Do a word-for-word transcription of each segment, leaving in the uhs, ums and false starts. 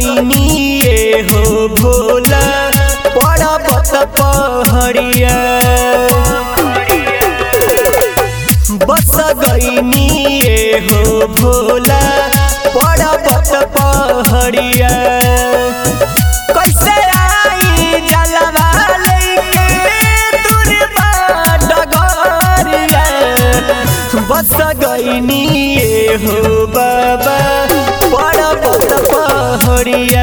गईनी ये हो भोला पर्वत पहाड़िया बस गईनी ये हो भोला पर्वत पहाड़िया कैसे आई जलवा लेके दूर डगरिया बस गईनी ये हो बाबा पर्वत पहाड़िया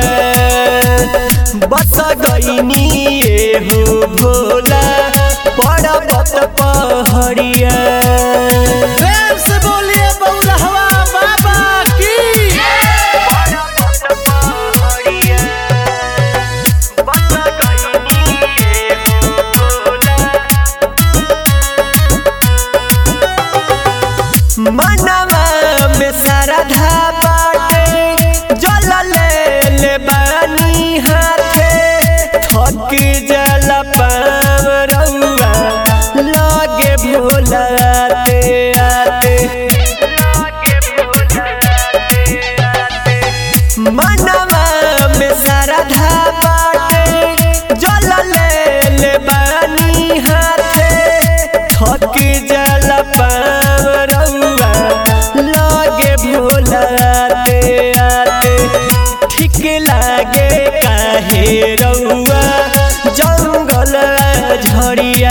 बस गईनी ये हो भोला पर्वत पहाड़िया प्रेम से बोलिए बौरहवा बाबा की मनवा में श्रद्धा बाटे जल ले ले बानी हाथे थक जल पाव रउआ लगे भोला आते आते मनवा में श्रद्धा बाटे जल ले ले बानी हाथे थक जल पाव रउआ लगे भोला आते आते ठीक लागे काहे रउआ जंगल झड़िया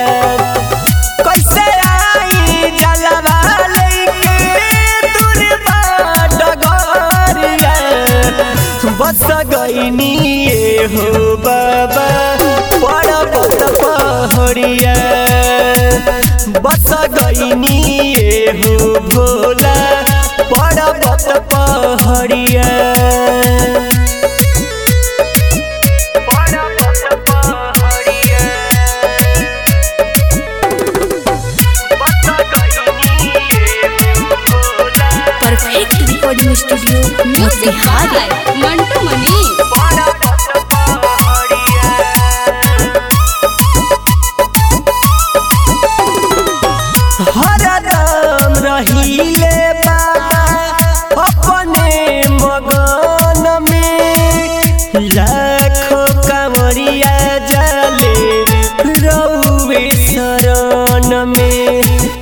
कैसे आई जलवा लेके दूर डगरिया बस गईनी ये हो बाबा पर्वत पहाड़िया बस गईनी ये हो भोला पर्वत पहाड़िया perfect recording studio Motihari Mantu Mani हरदम रहीले बाबा अपने मगन में लाखों कंवरिया जाले रउवे शरण में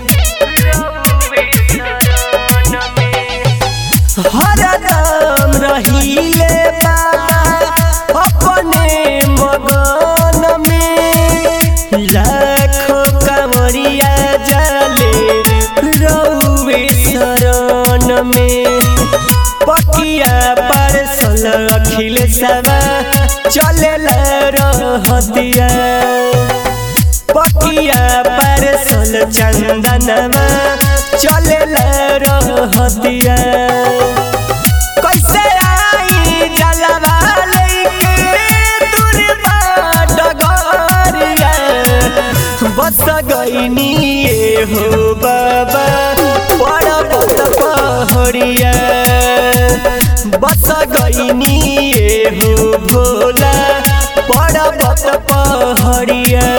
हरदम रहीले बाबा अपने मगन में लाखों कंवरिया जाले रउवे शरण में पकिया परसल अखिल सवा चले रहतिया पकिया परसल चंदनवा चले रहतिया कैसे आई जलवा लेके दूर डगरिया बस गईनी ये हो बाबा पर्वत पहाड़िया बस गईनी ये हो भोला पर्वत पहाड़िया।